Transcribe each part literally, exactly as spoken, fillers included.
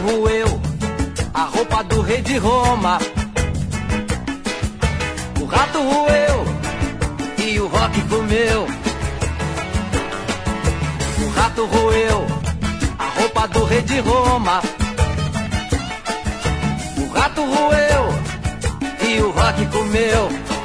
roeu a roupa do rei de Roma. O rato roeu e o rock comeu. O rato roeu a roupa do rei de Roma. O rato roeu e o rock comeu.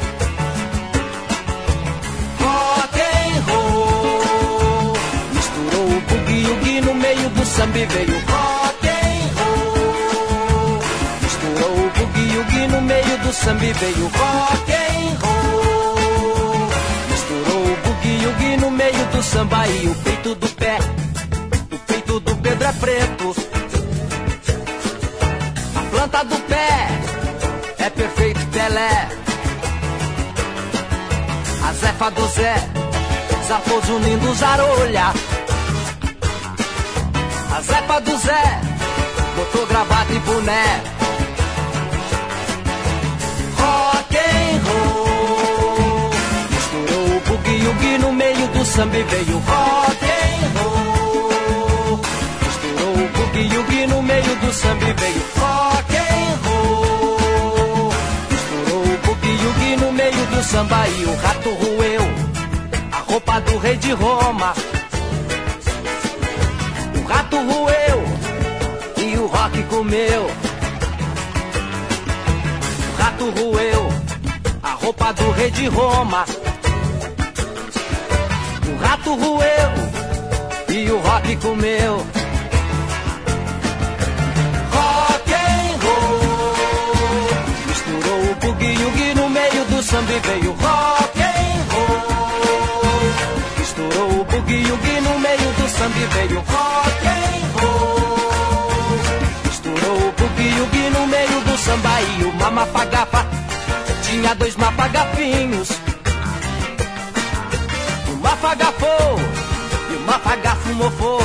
Rock and roll misturou o bugue-woogie no meio do samba e veio rock and roll. Misturou o bugue-woogie no meio do samba e veio rock and roll. Misturou o bugue-woogie no meio do samba e o peito do pé, o peito do Pedro é preto. A planta do pé é perfeito Pelé. A zefa do Zé zarpou unindo os arolha. A zefa do Zé botou gravata e boné. Rock and roll misturou o bugue-woogie no meio do samba e veio rock and roll. Misturou o bugue-woogie no meio do samba e veio rock and roll. Misturou o bugue-woogie no meio do samba e o rato roeu a roupa do rei de Roma. O rato roeu e o rock comeu. O rato roeu a roupa do rei de Roma. O rato roeu e o rock comeu. Rock and roll misturou o bugue-woogie no meio do samba e veio rock and roll. Misturou o bugue-woogie no meio do samba e veio rock and roll. Misturou o bugue-woogie no meio do samba e o mamafagafa tinha dois mafagafinhos. O mafagafou e o mafagafo mofou.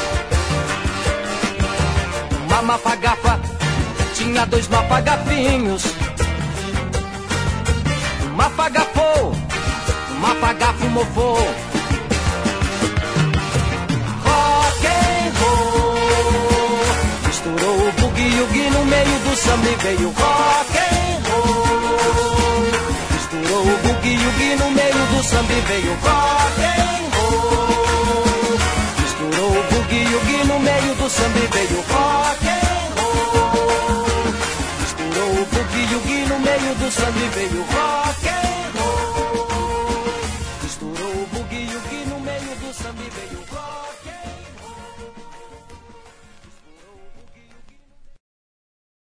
O mamafagafa tinha dois mafagafinhos. O mafagafou, o mafagafo mofou. Rock and roll misturou o bugue-woogie no meio do samba e veio rock and roll. Misturou o bugue-woogie no meio do samba e veio rock and roll.